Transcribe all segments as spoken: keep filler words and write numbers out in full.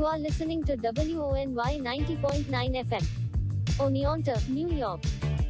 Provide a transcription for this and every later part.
are listening to W O N Y ninety point nine F M. Oneonta, New York.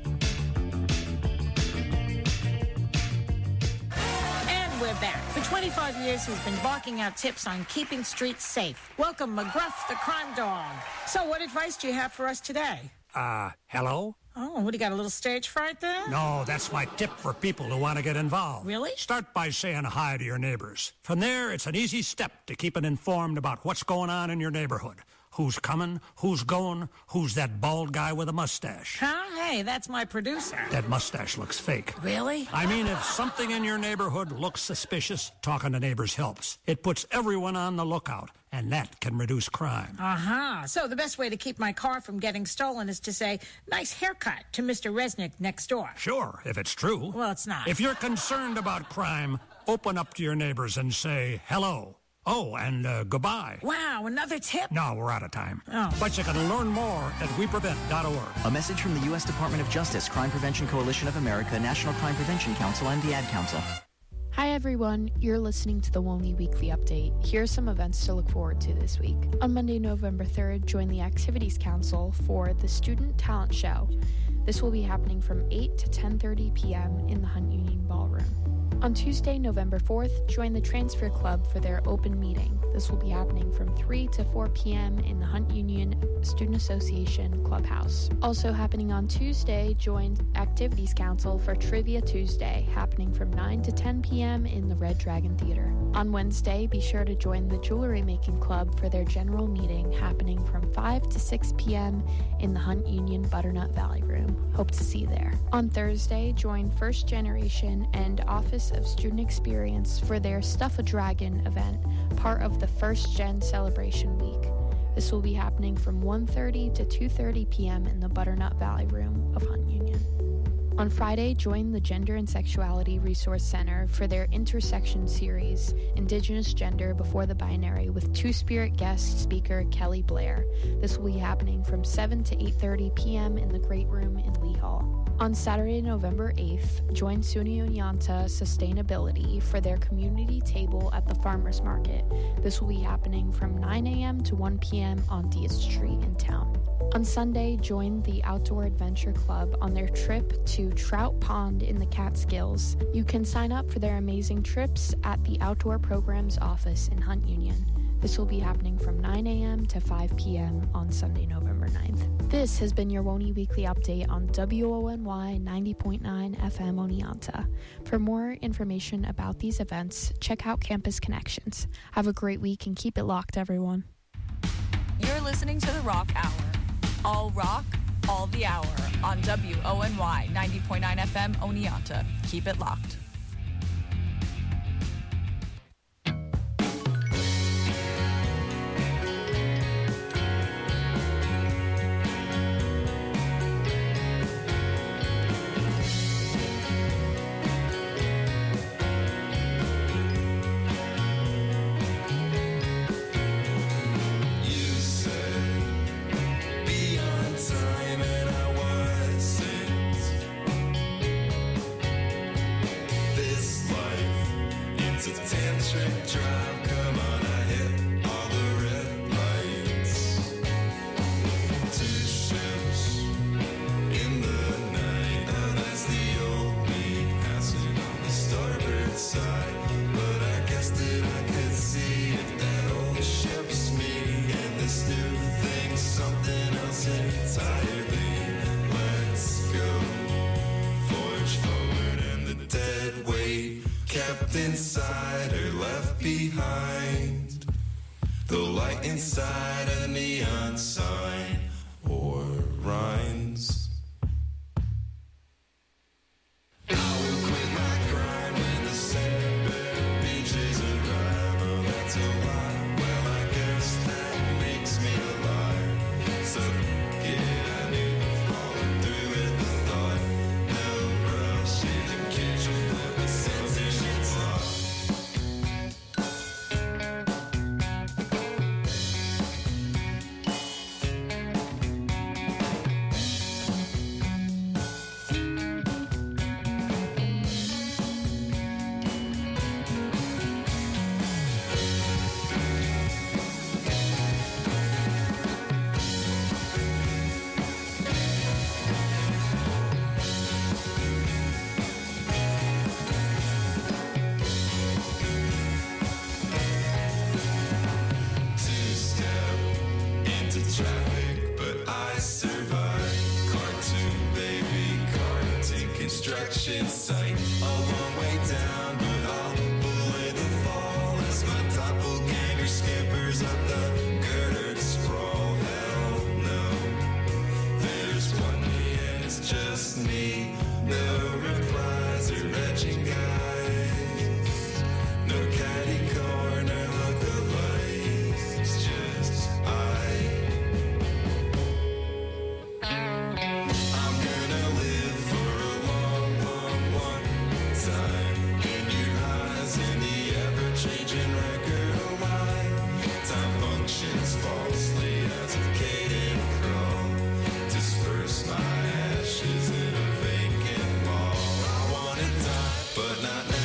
And we're back. For twenty-five years, he's been barking out tips on keeping streets safe. Welcome, McGruff, the crime dog. So what advice do you have for us today? Uh, hello? Oh, what, do you got a little stage fright there? No, that's my tip for people who want to get involved. Really? Start by saying hi to your neighbors. From there, it's an easy step to keeping informed about what's going on in your neighborhood. Who's coming, who's going, who's that bald guy with a mustache. Huh? Hey, that's my producer. That mustache looks fake. Really? I mean, if something in your neighborhood looks suspicious, talking to neighbors helps. It puts everyone on the lookout, and that can reduce crime. Uh-huh. So the best way to keep my car from getting stolen is to say, nice haircut to Mister Resnick next door. Sure, if it's true. Well, it's not. If you're concerned about crime, open up to your neighbors and say hello. Oh, and uh, goodbye. Wow, another tip? No, we're out of time. Oh. But you can learn more at we prevent dot org. A message from the U S Department of Justice, Crime Prevention Coalition of America, National Crime Prevention Council, and the Ad Council. Hi everyone, you're listening to the WONY Weekly Update. Here are some events to look forward to this week. On Monday, November third, join the Activities Council for the Student Talent Show. This will be happening from eight to ten thirty p.m. in the Hunt Union Ballroom. On Tuesday, November fourth, join the Transfer Club for their open meeting. This will be happening from three to four p.m. in the Hunt Union Student Association Clubhouse. Also happening on Tuesday, join Activities Council for Trivia Tuesday, happening from nine to ten p.m. in the Red Dragon Theater. On Wednesday, be sure to join the Jewelry Making Club for their general meeting, happening from five to six p.m. in the Hunt Union Butternut Valley Room. Hope to see you there. On Thursday, join First Generation and Office of Student Experience for their Stuff a Dragon event, part of the First Gen Celebration Week. This will be happening from one thirty to two thirty p.m. in the Butternut Valley Room of Hunt Union. On Friday, join the Gender and Sexuality Resource Center for their Intersection series, Indigenous Gender Before the Binary, with Two-Spirit guest speaker Kelly Blair. This will be happening from seven to eight thirty p.m. in the Great Room in Lee Hall. On Saturday, November eighth, join SUNY Oneonta Sustainability for their community table at the Farmers Market. This will be happening from nine a.m. to one p.m. on Diaz Street in town. On Sunday, join the Outdoor Adventure Club on their trip to Trout Pond in the Catskills. You can sign up for their amazing trips at the Outdoor Programs office in Hunt Union. This will be happening from nine a.m. to five p.m. on Sunday, November ninth. This has been your WONY Weekly Update on W O N Y ninety point nine F M Oneonta. For more information about these events, check out Campus Connections. Have a great week and keep it locked, everyone. You're listening to The Rock Hour. All rock, all the hour on W O N Y ninety point nine F M Oneonta. Keep it locked. Inside or left behind, the light inside a neon sign or rhymes. I will quit my grind when the sandbag beaches arrive. Oh, that's a lie. Well, I guess that makes me a liar. So yeah, I knew falling through with the thought. No rush, the catch will flip the sensation. finish in sight. A long way down, but I'll bullet the fall as my doppelganger scampers up the girder to sprawl. Hell no, there's one me and it's just me. No replies or retching guys. No catty corner look-alikes. It's just I. I'm gonna live for a long, long, long time. In your eyes, in the ever-changing record of mine. Time functions falsely as a cadent crawl. Disperse my ashes in a vacant wall. I wanna die, but not now.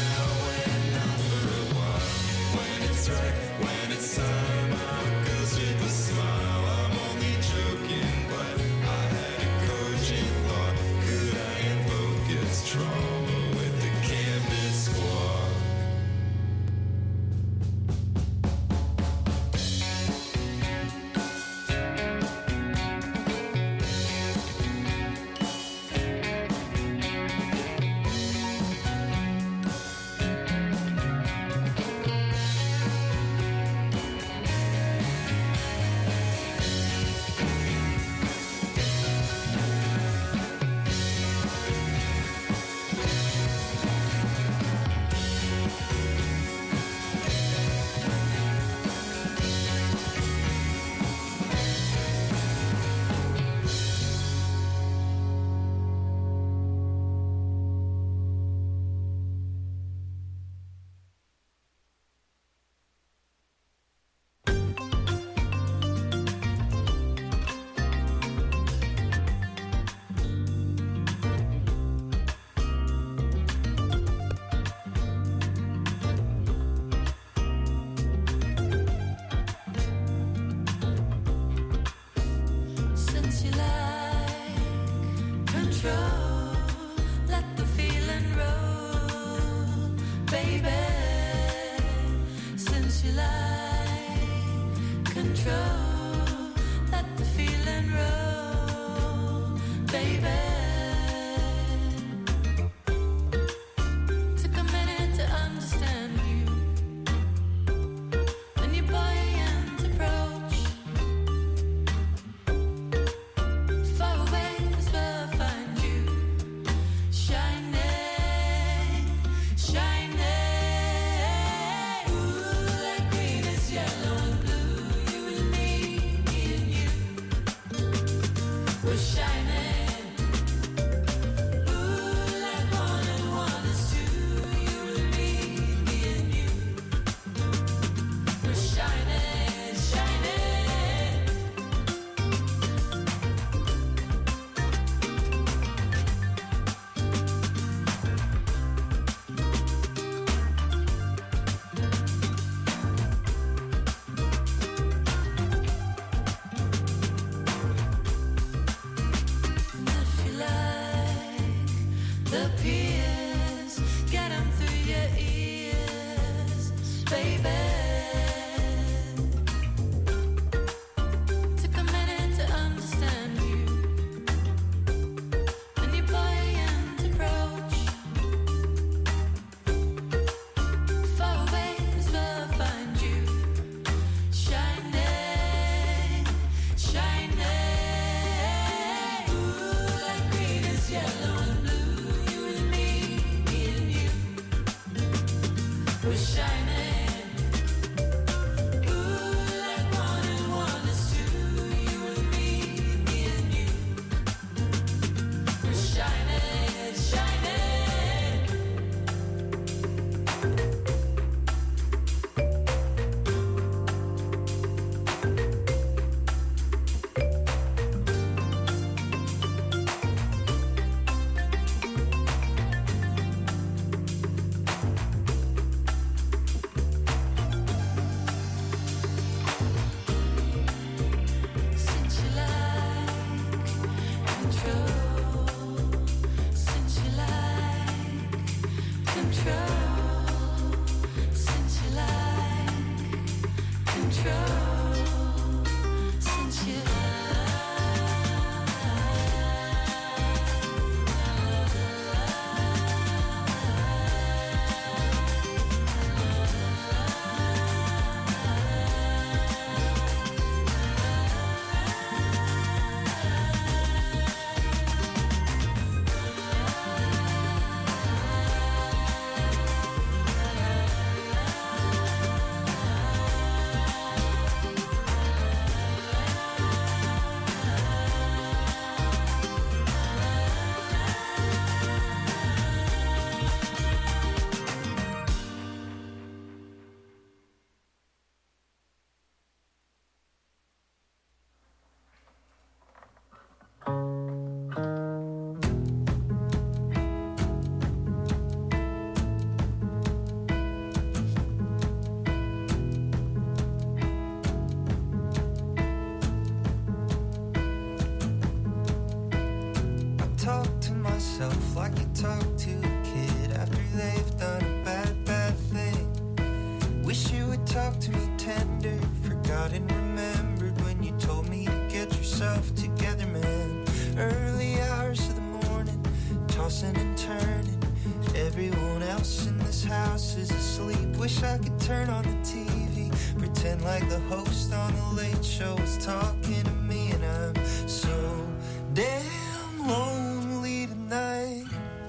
talk to myself like you talk to a kid after they've done a bad, bad thing. Wish you would talk to me tender, forgot and remembered when you told me to get yourself together, man. Early hours of the morning, tossing and turning. Everyone else in this house is asleep. Wish I could turn on the T V, pretend like the host on the Late Show is talking to me, and I'm so damn lonely tonight.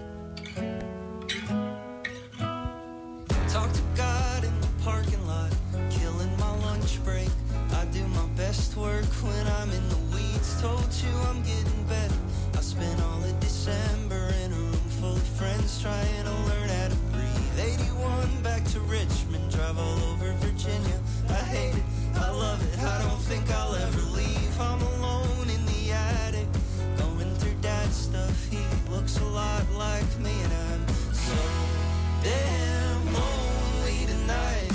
Talk to God in the parking lot, killing my lunch break. I do my best work when I'm in the weeds. Told you I'm getting better. I spent all of December in a room full of friends trying to learn how to breathe. eighty-one back to Richmond, drive all over Virginia. I hate it, I love it, I don't think I'll ever leave. I'm alone in the attic, going through dad's stuff. He looks a lot like me, and I'm so damn lonely tonight.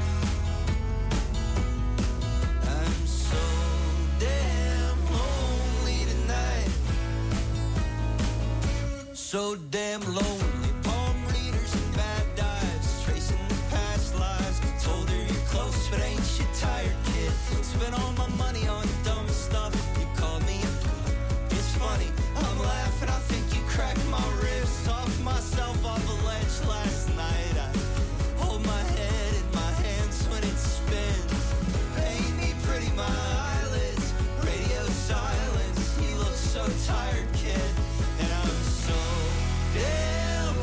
I'm so damn lonely tonight. So damn lonely. Palm readers and bad dives, tracing the past lives. Told her you're close, but ain't you tired, kid? Spent all my money on dumb stuff. You called me a... It's funny, I'm laughing, I think you cracked my ribs. Talked myself off a ledge last night. I hold my head in my hands when it spins. Paint me pretty, my eyelids, radio silence. You look so tired, kid, and I'm so damn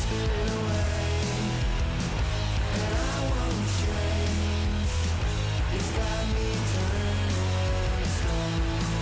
spinning away, and I won't change. It's got me turning slow.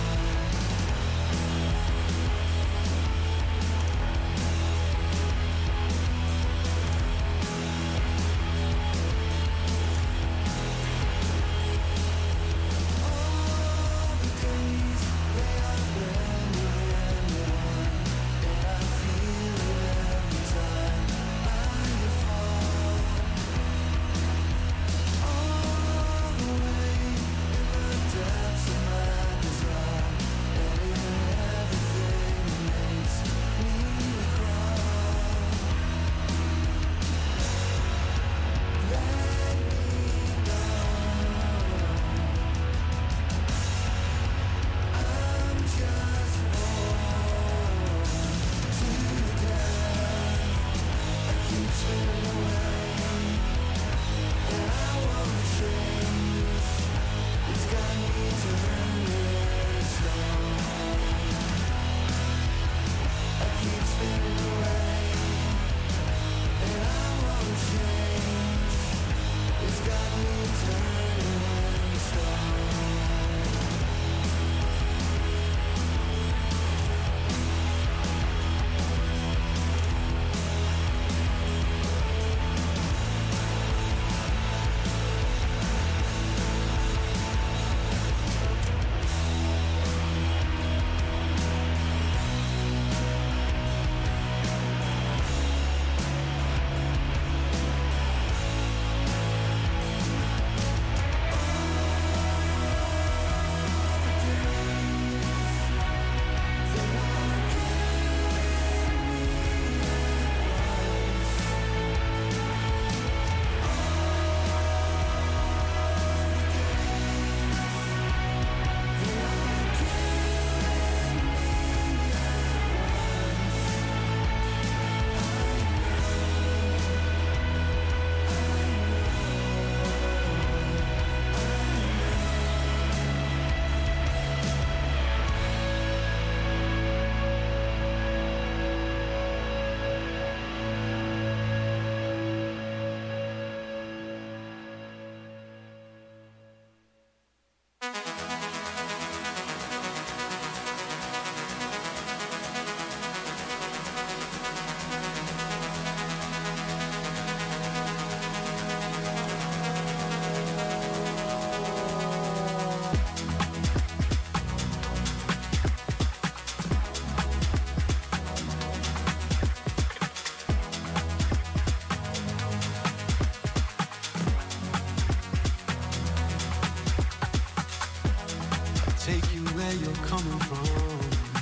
Take you where you're coming from.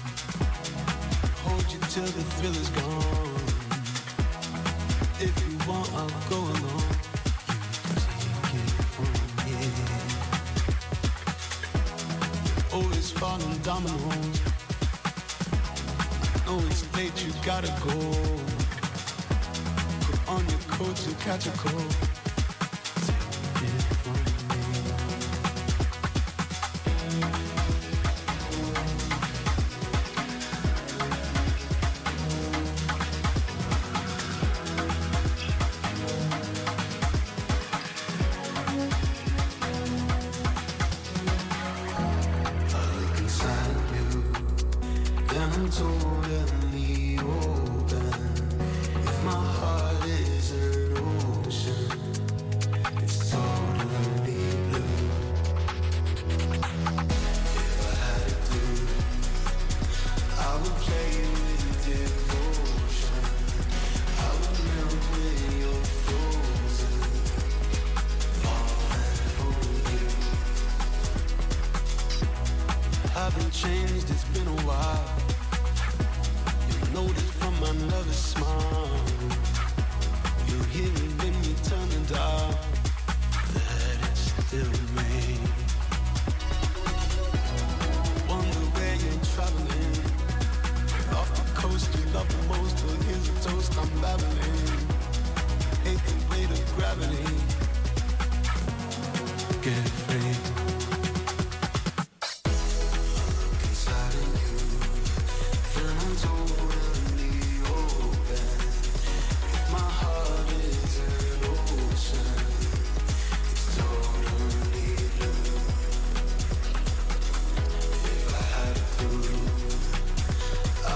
Hold you till the thrill is gone. If you want, I'll go along. You take it from here. Always falling dominoes. Know it's late, you gotta go. Put on your coat to catch a cold. Take it from me.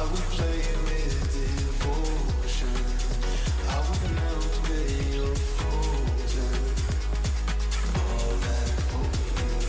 would play with devotion. I would melt where you're frozen. All that for you.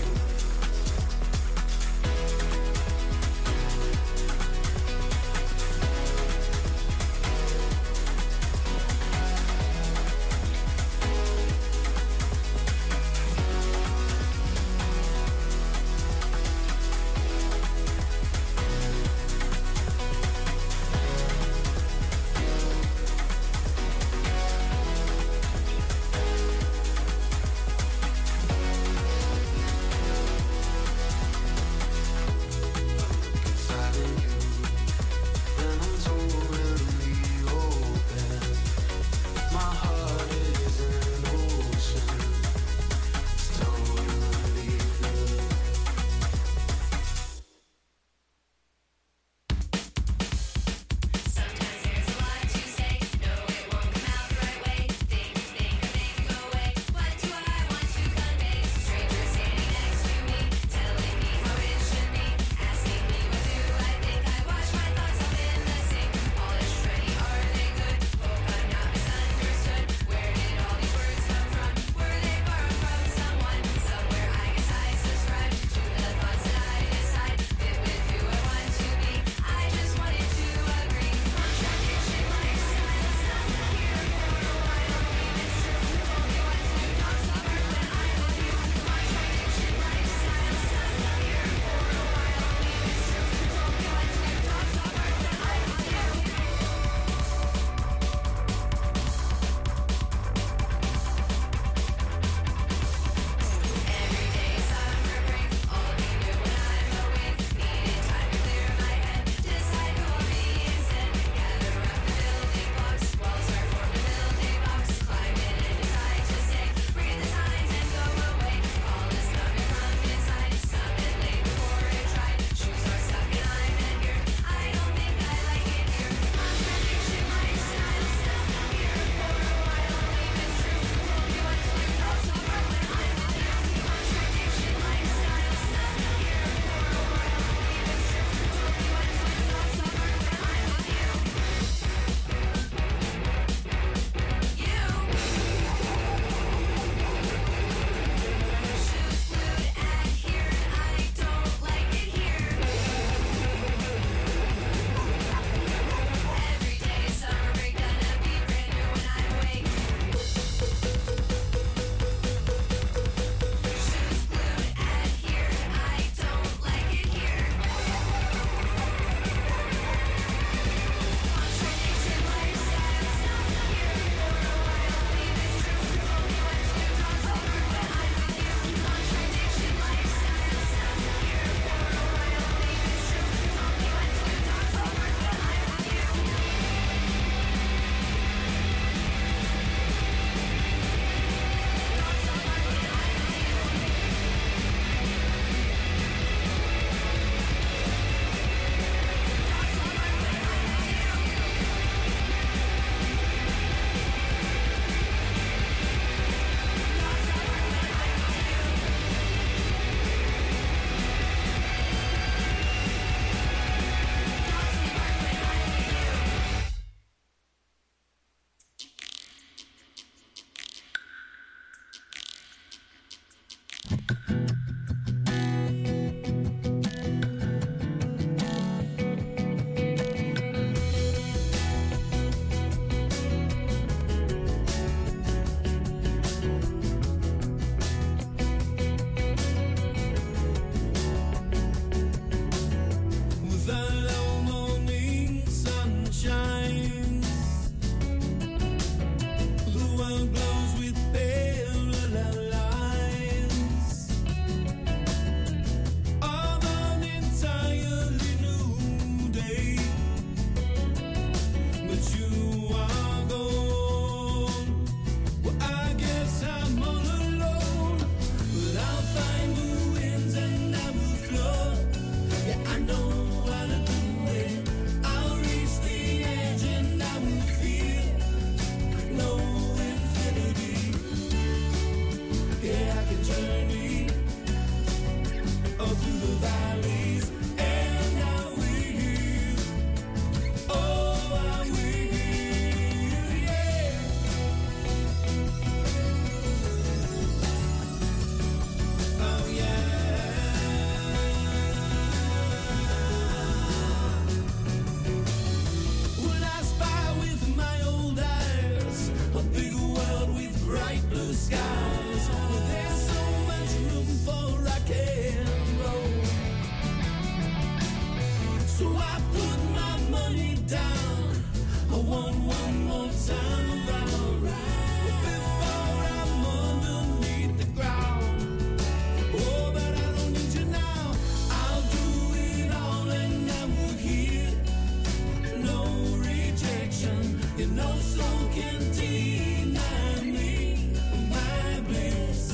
soul can deny me my bliss.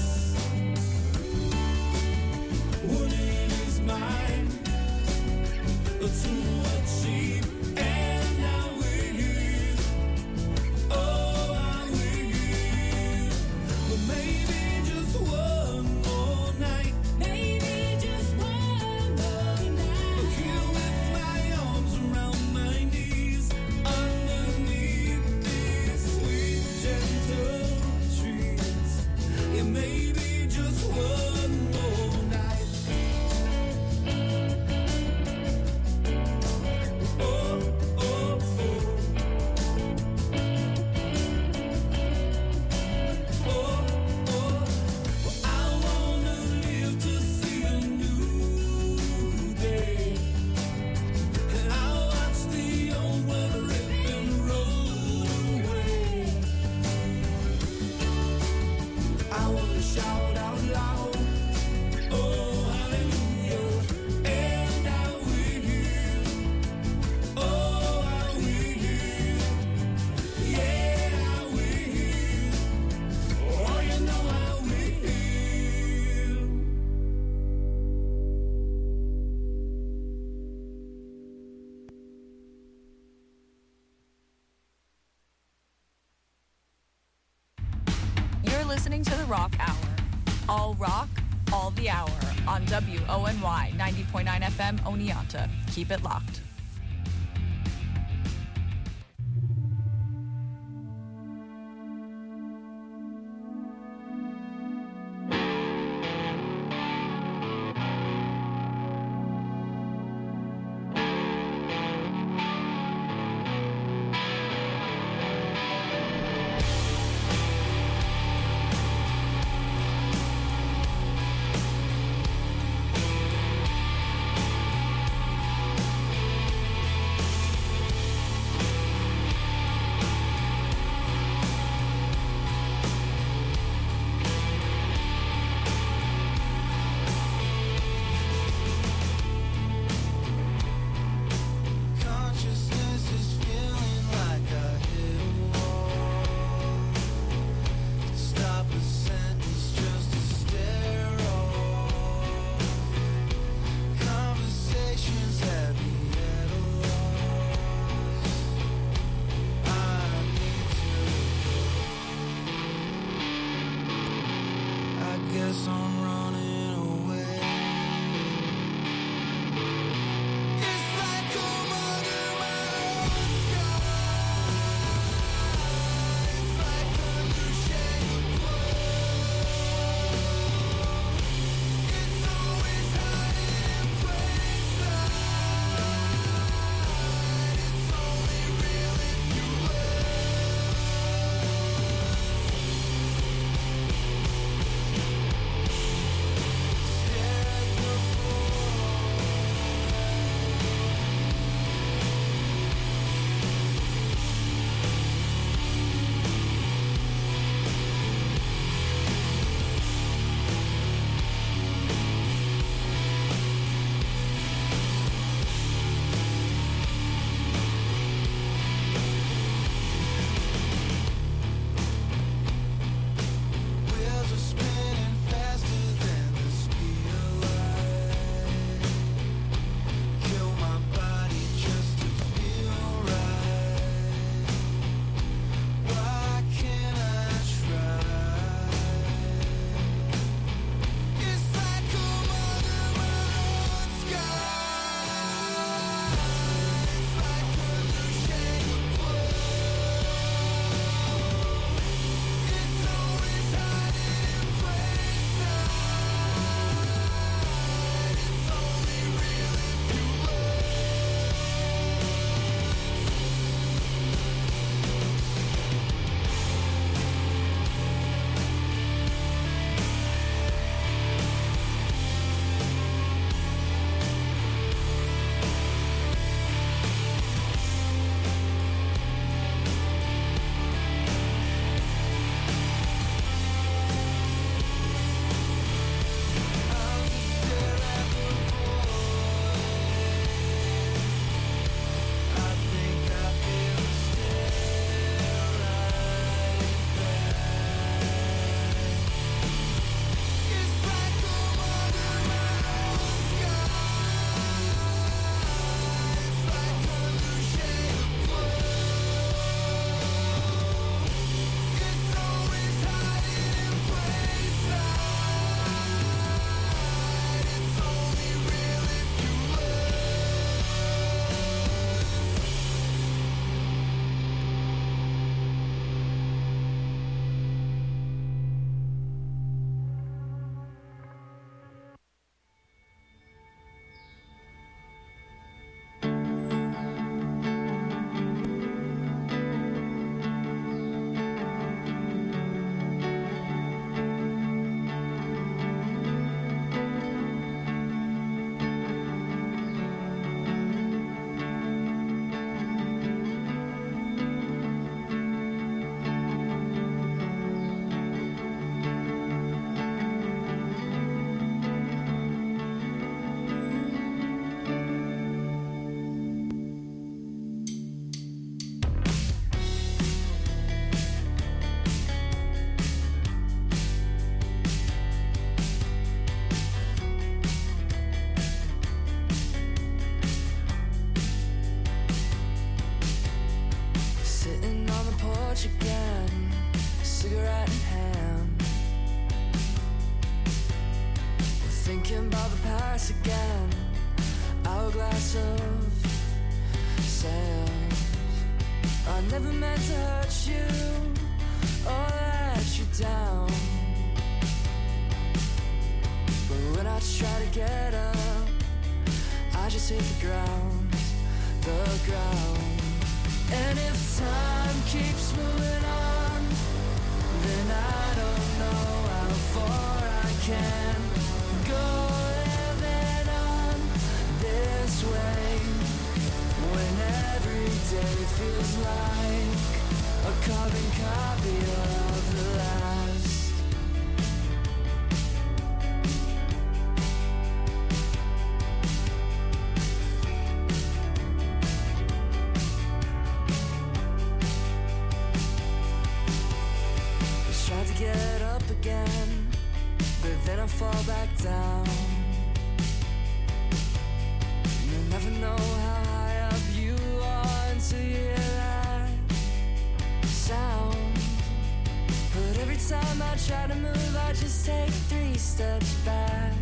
What it is mine to achieve, and I will. Oh, I will. But maybe just one more night. Maybe just one more night. Here with my arms around my knees, underneath these sweet, gentle trees. Yeah, maybe just one more night. Oh, oh, oh. Oh, oh. Well, I wanna live to see a new day. And I'll watch the old world rip and roll away. I wanna shout out loud, oh hallelujah, and I will, oh I will, yeah I will, oh you know I will. You're listening to the Rock Hour. All rock, all the hour on W O N Y ninety point nine F M Oneonta. Keep it locked. couch again, cigarette in hand. We're thinking about the past again, hourglass of sand. I never meant to hurt you or let you down, but when I try to get up, I just hit the ground, the ground. And if time keeps moving on, then I don't know how far I can go living on this way, when every day feels like a carbon copy of the last. Try to get up again, but then I fall back down. You'll never know how high up you are until you hear that sound. But every time I try to move, I just take three steps back.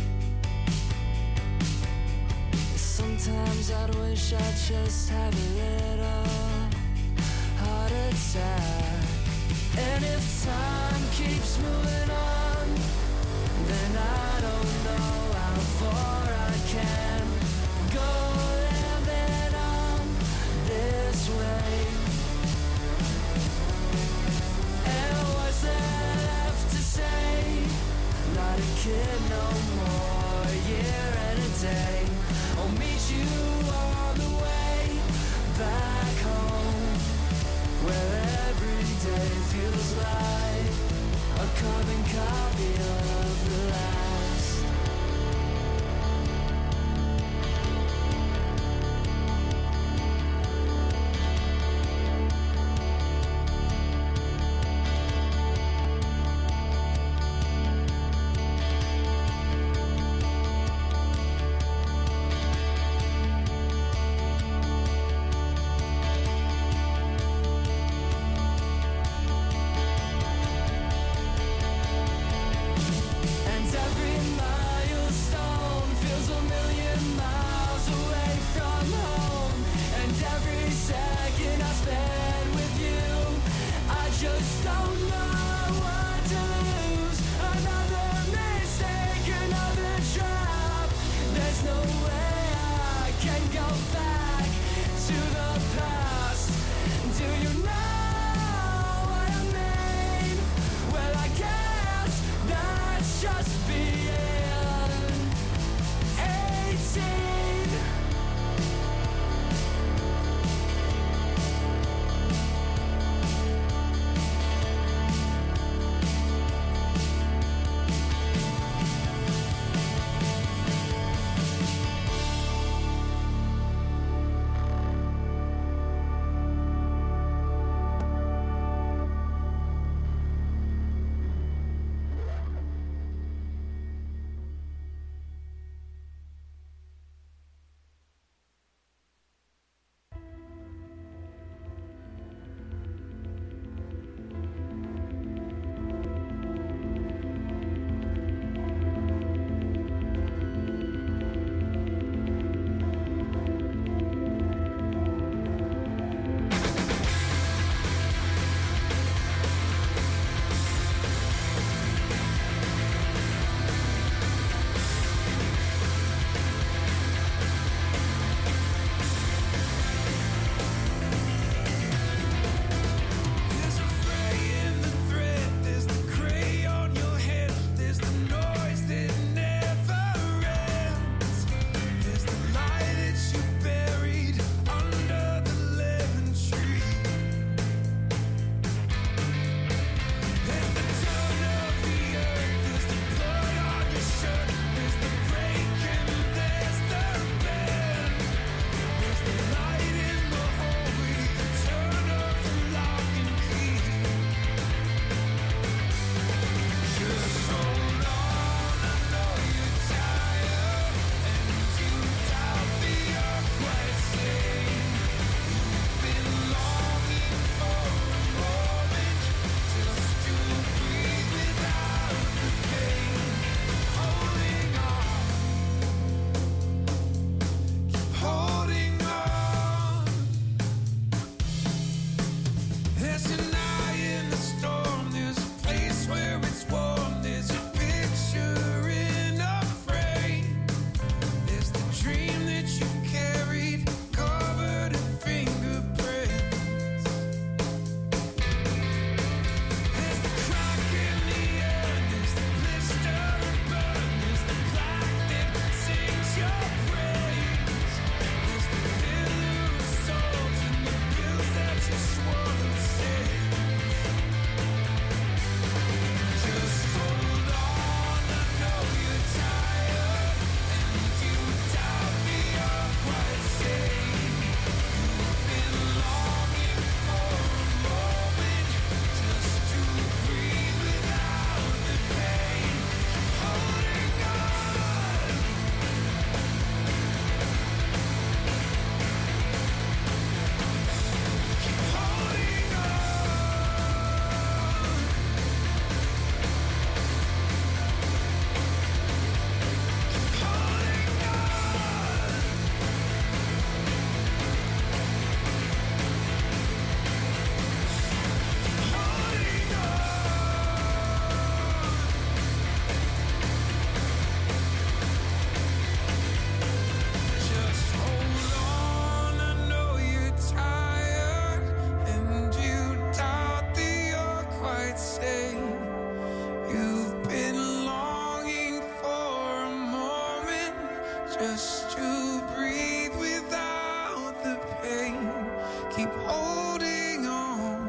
Sometimes I'd wish I'd just have a little heart attack. And if time keeps moving on, then I don't know how far I can go living on this way. And what's there left to say? Not a kid no more, a year and a day. I'll meet you on the way back home, where every day feels like a carbon copy of the last. keep holding on.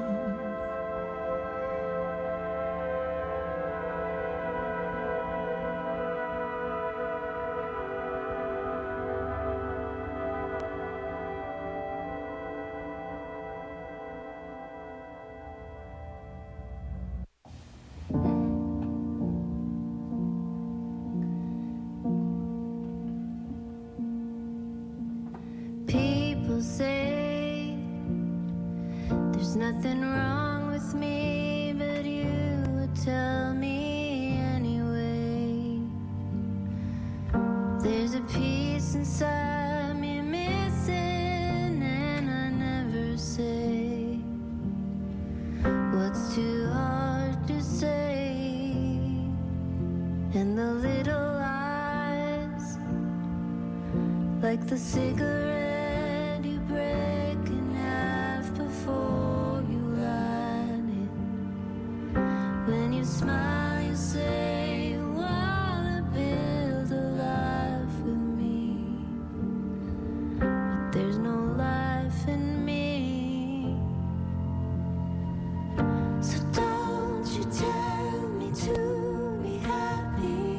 People say there's nothing wrong with me, but you would tell me anyway. There's a piece inside me missing, and I never say what's too hard to say. And the little eyes, like the cigarette you break in half before you light it. When you smile, you say you wanna build a life with me, but there's no life in me. So don't you tell me to be happy.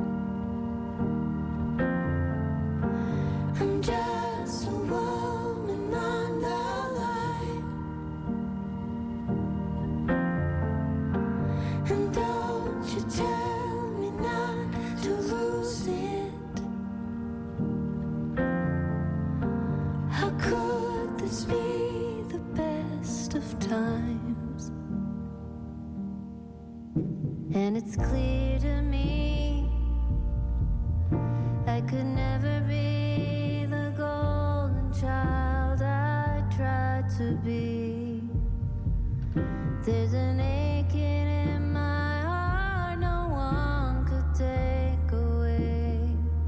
I'm just a woman on the line. And don't you tell me not to lose it. How could this be the best of times? And it's clear to me I could never be the golden child I tried to be. There's an aching in my heart no one could take away,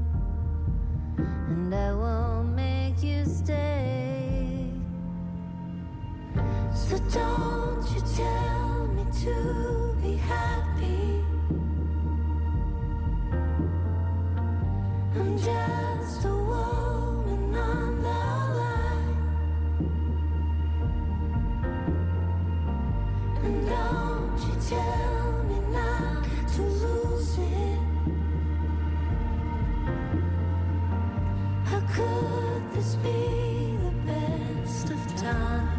and I won't make you stay. So don't you tell me to be happy. I'm just a woman on the line. And don't you tell me not to lose it. How could this be the best of times?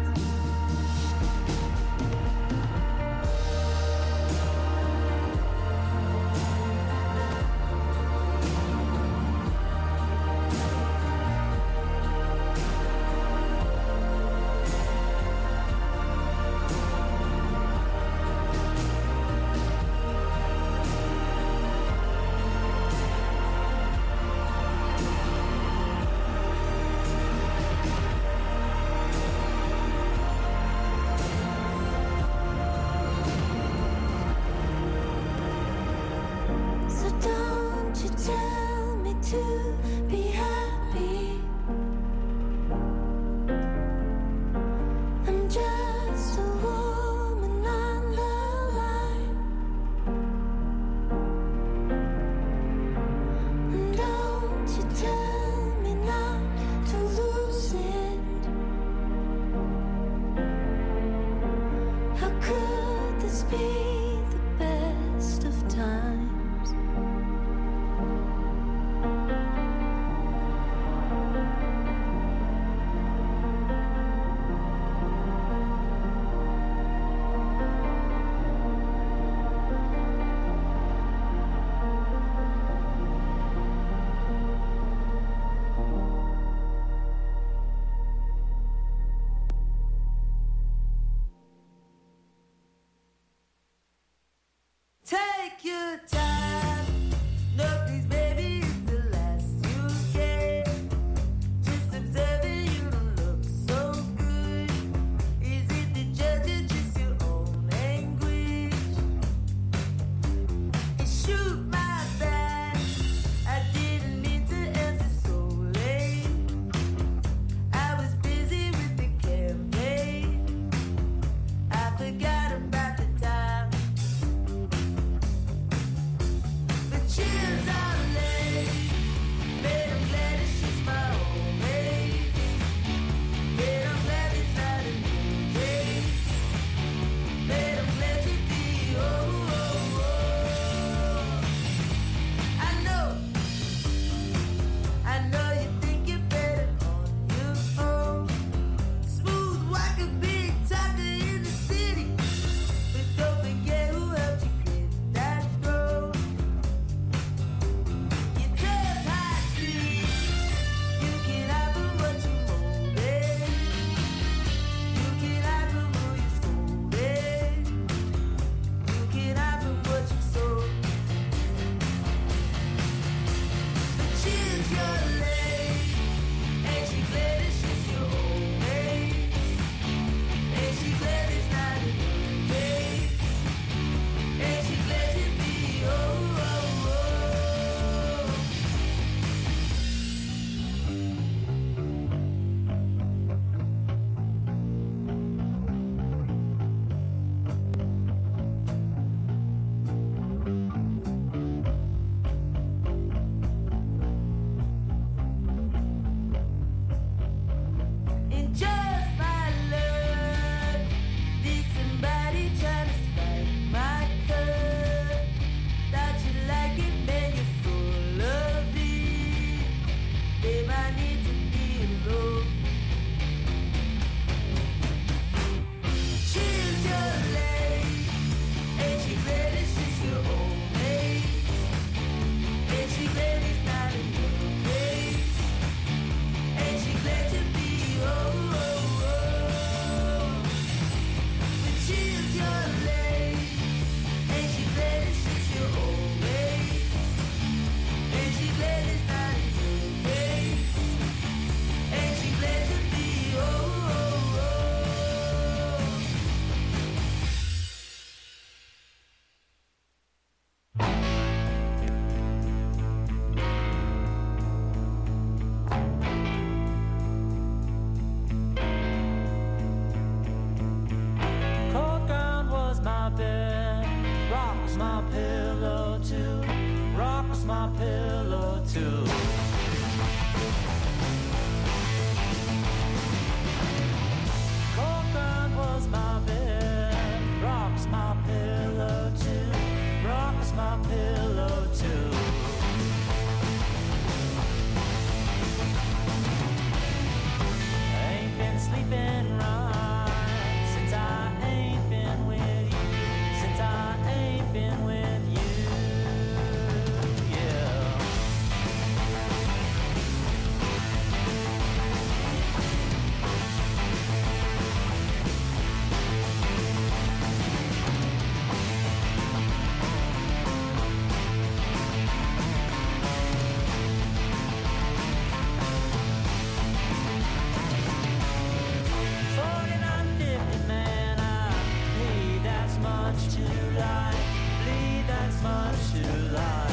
So don't you tell me to be happy. I'm just a woman on the line. And don't you tell me not to lose it. How could this be the best of times? Take your time. No, please, baby, it's the last you get. Just observing, you don't look so good. Is it the judge or just your own anguish? You shoot my back. I didn't mean to answer so late. I was busy with the campaign. I forgot about the time. too. Cold ground was my bed, rocks my pillow too, rocks my pillow too. I ain't been sleeping right since I ain't been with you, since I ain't been with you, yeah. forty-nine fifty, man, I bleed that's much too light, bleed that's much too light.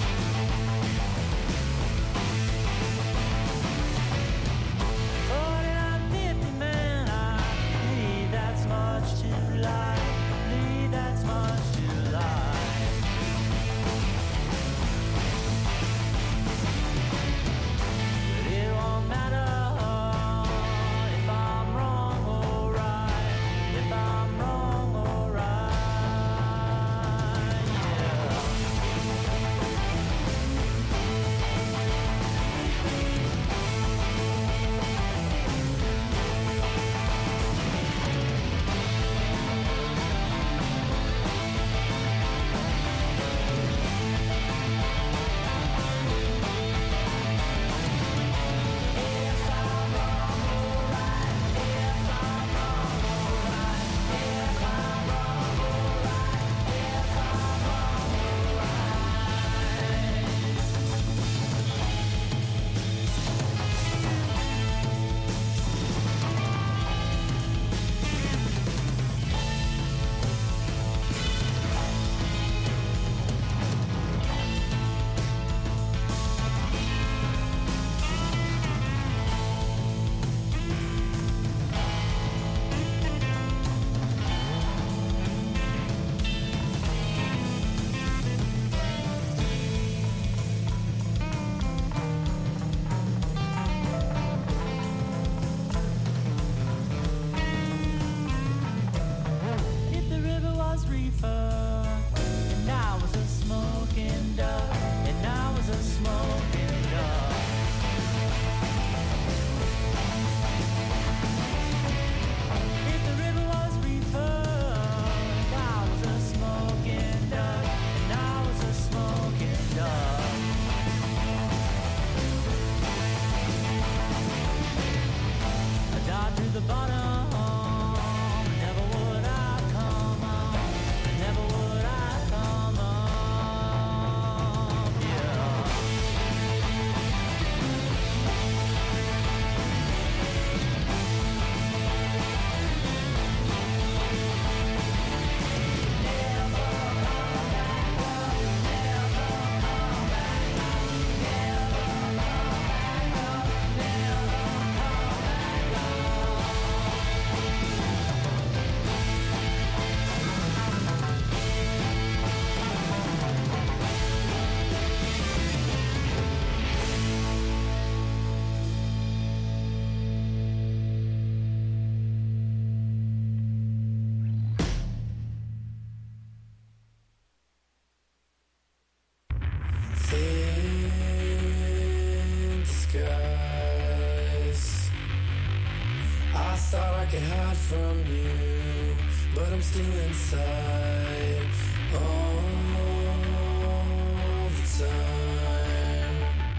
forty-nine fifty, man, I bleed that's much too light, bleed that's much too light. But it won't matter if I'm wrong or right, if I'm wrong or right, yeah. If the river was reefer, and I was a smoking duck, and I was a smoking duck. If the river was reefer, and I was a smoking duck, and I was a smoking duck. I died to the bottom. Never would I come up. Never would I come up. Yeah. Thin skies. I thought I could hide from you, but I'm still inside all the time.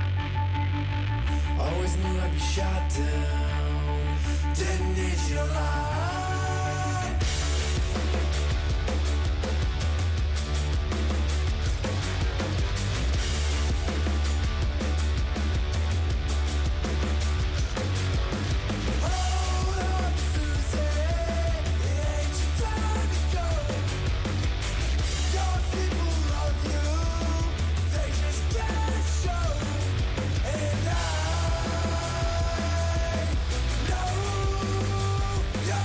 Always knew I'd be shot down. Didn't need your light. Hold up, Susie, it ain't your time to go. Your people love you, they just can't show. And I know you're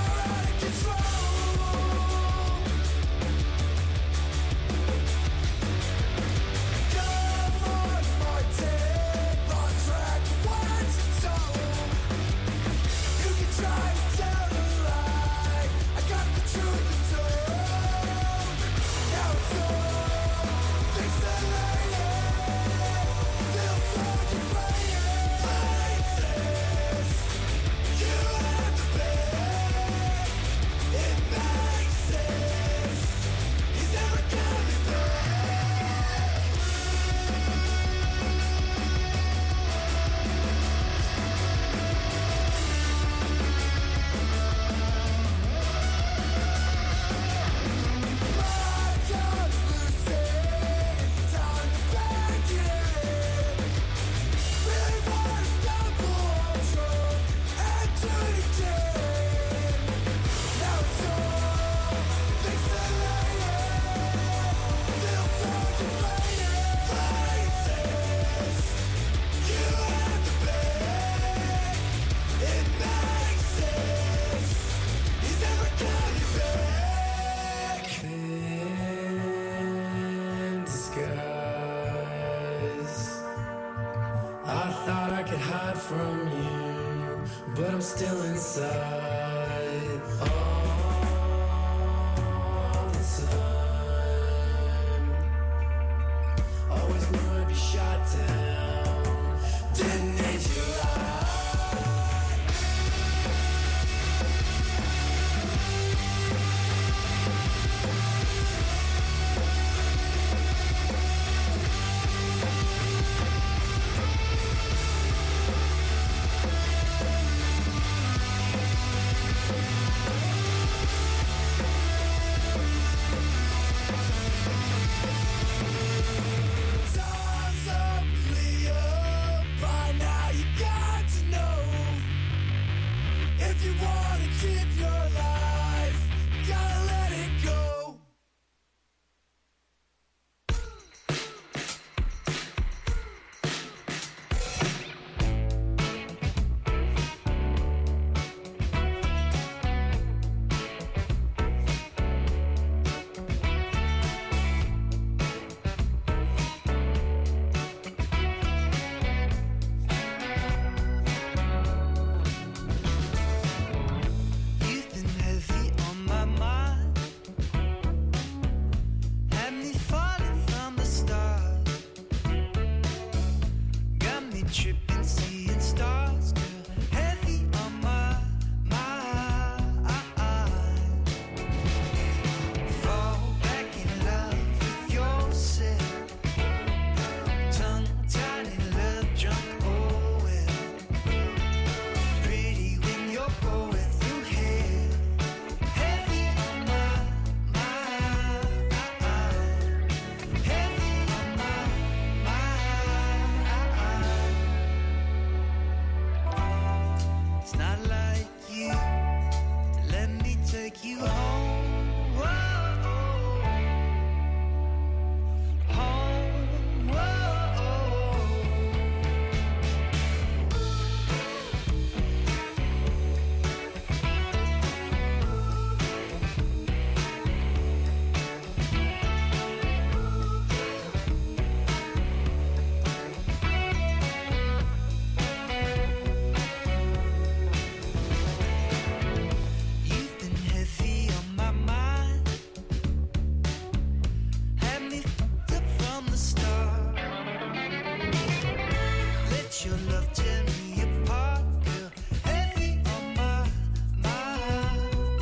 still inside all the time. Always knew I'd be shot down. Detonate your life. Time's up, Leo. By now you got to know. If you wanna keep your life, gotta let it go. You've been heavy on my mind. Had me falling from the stars. Got me tripping, seeing stars. Girl, heavy on my mind. Fall back in love with yourself. Tongue-tied in love, drunk, oh well. Pretty when you're going through hell. Heavy on my mind. Heavy on my mind. It's not like you to let me take you home. Whoa, home, whoa. You've been heavy on my mind. Had me fucked up from the start. Let your love tear me apart, girl. Heavy on my mind.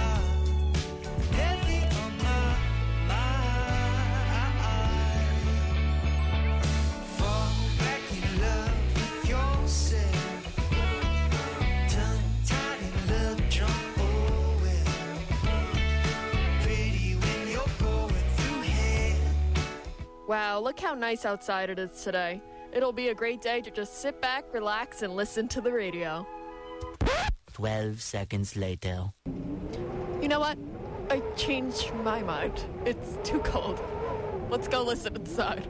Heavy on my mind. Fall back in love with yourself. Tongue-tied in love, drunk, oh well. Pretty when you're going through hell. Wow, look how nice outside it is today. It'll be a great day to just sit back, relax, and listen to the radio. Twelve seconds later. You know what? I changed my mind. It's too cold. Let's go listen inside.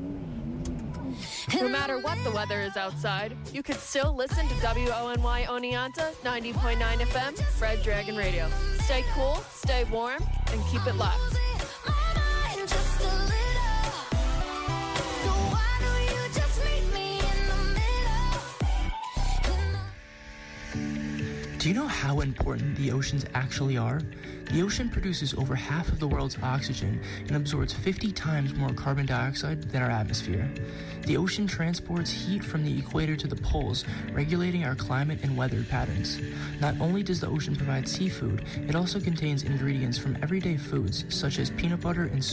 No matter what the weather is outside, you can still listen to W O N Y Oneonta ninety point nine F M, Red Dragon Radio. Stay cool, stay warm, and keep it locked. Do you know how important the oceans actually are? The ocean produces over half of the world's oxygen and absorbs fifty times more carbon dioxide than our atmosphere. The ocean transports heat from the equator to the poles, regulating our climate and weather patterns. Not only does the ocean provide seafood, it also contains ingredients from everyday foods such as peanut butter and